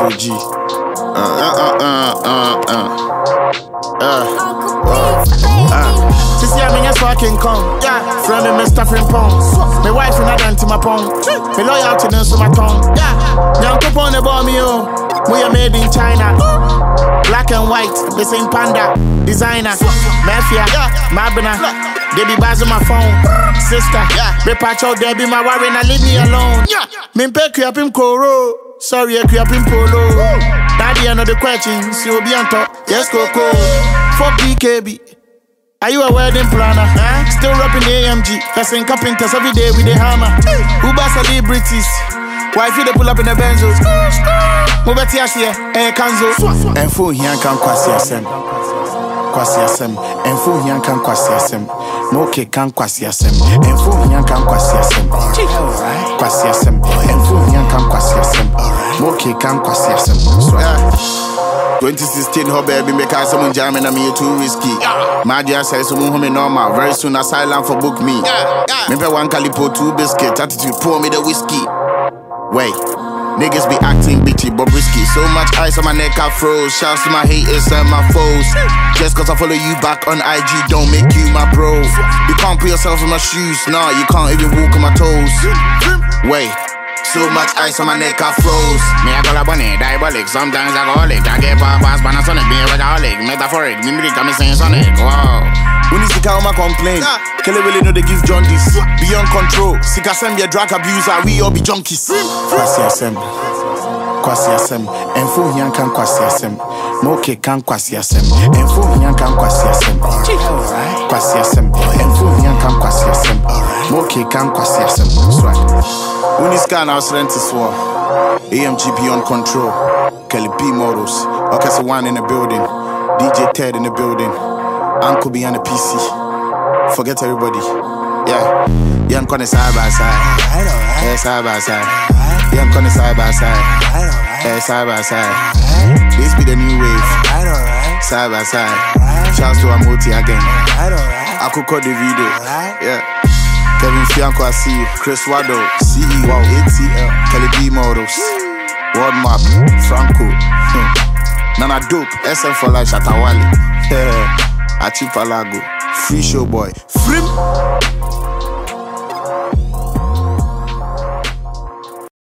OG. Sisi ya minye swa King Kong. Yeah, friend me Mr. Frimpong. My wife and I done to my pong. Me loyalty no so my tongue. Yeah, young couple on the ball me oh. We are made in China. Black and white, the same panda. Designer, mafia, Mabina. They be buzzing my phone. Sister, be patch out there, be my worry, now leave me alone. Min pe up in Koro. Sorry, I up in Polo. Daddy, another question. So be on top. Yes, Coco. Fuck BKB. Are you a wedding planner? Still rapping the AMG. Passing carpenters every day with the hammer. Uber celebrities. Wifey they pull up in the Benzos. Mobeti Asia, Kanzo. And for here can Kwasi Asem. Kwasi Asem. And for here can Kwasi Asem. Moke can Kwasi Asem. And for here can Kwasi Asem. Kwasi Asem. And for here can Kwasi Asem. Moke can Kwasi Asem. 2016 hobby make us some jamming and me too risky. My dear says some home normal. Very soon asylum for book me. Maybe one calipo 2 biscuit. Attitude pour me the whiskey. Wait, niggas be acting bitchy but risky. So much ice on my neck I froze. Shouts to my haters and my foes. Just cause I follow you back on IG don't make you my bro. You can't put yourself in my shoes. Nah, you can't even walk on my toes. Wait, so much ice on my neck I froze. Me I call a bunny, diabolic. Sometimes I go holic. I get pop-ass, Panasonic, being workaholic. Metaphoric, mimicry, I'm saying Sonic. Wow. When you see how my complain, Kelly really know they give John this. Beyond control, Sika Sem be a drug abuser, we all be junkies. Kwasi Asem, Kwasi Asem, and for Yan can Kwasi Asem, Moke can Kwasi Asem, and for Yan can Kwasi Asem, Kwasi Asem, and for Yan can Kwasi Asem, Moke can Kwasi Asem. When you scan our strength is war, AMG Beyond Control, Kelly B Models, Okasa One in the building, DJ Ted in the building. Uncle behind the PC. Forget everybody. Yeah. Young Connie side by side. Yeah, side by side. Young Connie side by side. Yeah, side by side. This be the new wave. Side by side. Shouts to Amoti again. I could call the video. Yeah. Kevin Fianco, I see you. Chris Wado, CEO, ATL, Kelly B Models, World Map, Franco. Nana Dope, SM for Life, Shatawali. Yeah. Achipalago, Free Show Boy, Free.